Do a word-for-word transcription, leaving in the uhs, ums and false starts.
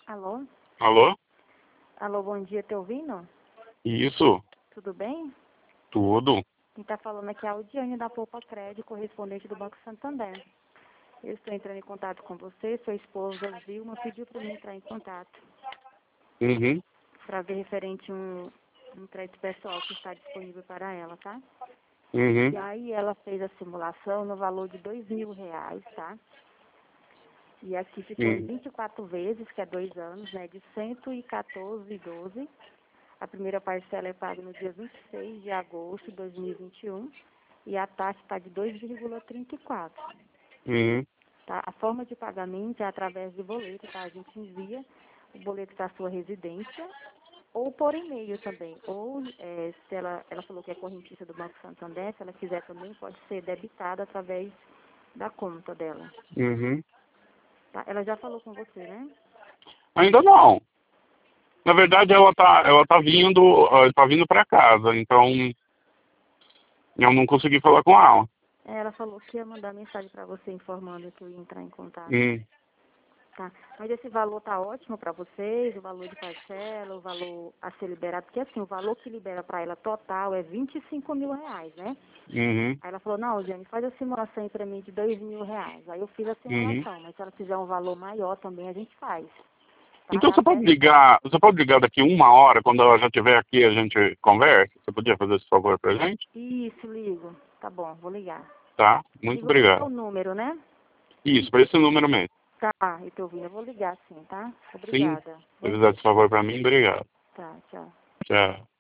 Alô? Alô? Alô, bom dia, tá ouvindo? Isso, Tudo bem? tudo. Quem tá falando aqui é a Audiane da Poupa Crédito, correspondente do Banco Santander. Eu estou entrando em contato com você, sua esposa Vilma pediu para mim entrar em contato Uhum, para ver referente um, um crédito pessoal que está disponível para ela, tá? uhum, E aí ela fez a simulação no valor de dois mil reais, tá? E aqui ficou em uhum, vinte e quatro vezes, que é dois anos, né? De cento e quatorze e doze. A primeira parcela é paga no dia vinte e seis de agosto de dois mil e vinte e um e a taxa está de dois vírgula trinta e quatro. uhum. Tá? A forma de pagamento é através de boleto, tá? A gente envia o boleto para a sua residência ou por e-mail também. Ou, é, se ela, ela falou que é correntista do Banco Santander, se ela quiser também, pode ser debitada através da conta dela. Uhum. Tá? Ela já falou com você, né? Ainda não. Na verdade, ela tá, ela tá vindo, ah, tá vindo para casa, então eu não consegui falar com ela. É, ela falou que ia mandar mensagem para você informando que eu ia entrar em contato. Hum. Tá. Mas esse valor tá ótimo para vocês, o valor de parcela, o valor a ser liberado, porque assim, o valor que libera para ela total é vinte e cinco mil reais, né? Uhum, Aí ela falou, não, Jane, faz a simulação aí para mim de dois mil reais. Aí eu fiz a uhum. simulação, mas se ela quiser um valor maior também, a gente faz. Tá? Então Dá você pode até... ligar, você pode ligar daqui uma hora, quando ela já estiver aqui, a gente conversa? Você podia fazer esse favor pra gente? Isso, ligo. Tá bom, vou ligar. Tá? E Muito você quer obrigado. o número, né? Isso, para esse número mesmo. Tá, eu tô ouvindo. Eu vou ligar sim, tá? Sim, Obrigada. se Bom fizer dia. esse favor pra mim, obrigado. Tá, tchau. Tchau.